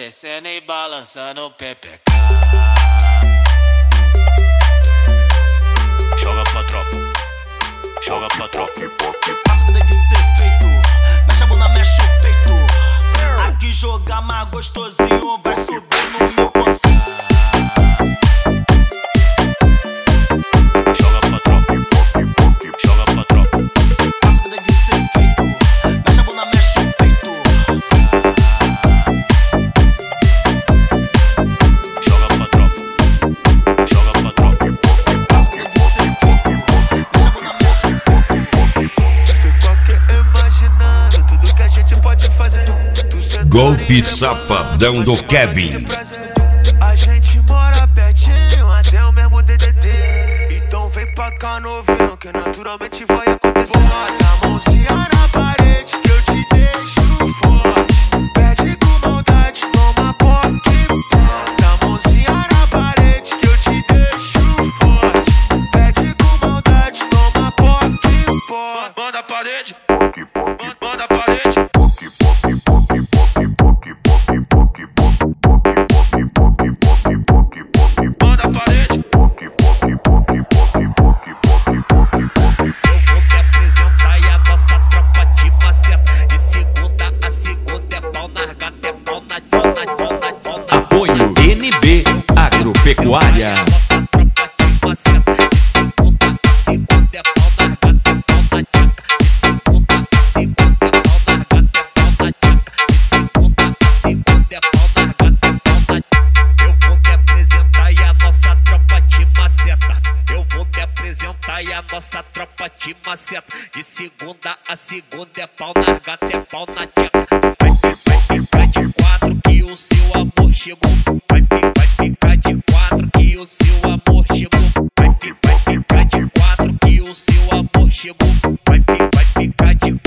descendo e balançando o pepeca. Joga pra tropa, joga pra tropa. Faço o que deve ser feito, mexe a bunda, mexe o peito. Aqui jogar mais gostosinho, vai subir no meu conceito. Golpe Safadão do Kevin. A gente mora pertinho, até o mesmo DDD. Então vem pra cá novinho, que naturalmente vai acontecer. Bota a mãozinha na parede que eu te deixo forte. Pede com maldade, toma poque. Bota a mãozinha na parede que eu te deixo forte. Pede com maldade, toma poque. Banda a parede, banda a parede. Apoio NB Agropecuária. E a nossa tropa te maceta. De segunda a segunda é pau na gata, é pau na tcheca. Vai ficar de quatro que o seu amor chegou. Vai ficar de quatro que o seu amor chegou. Vai ficar de quatro que o seu amor chegou. Vai ficar de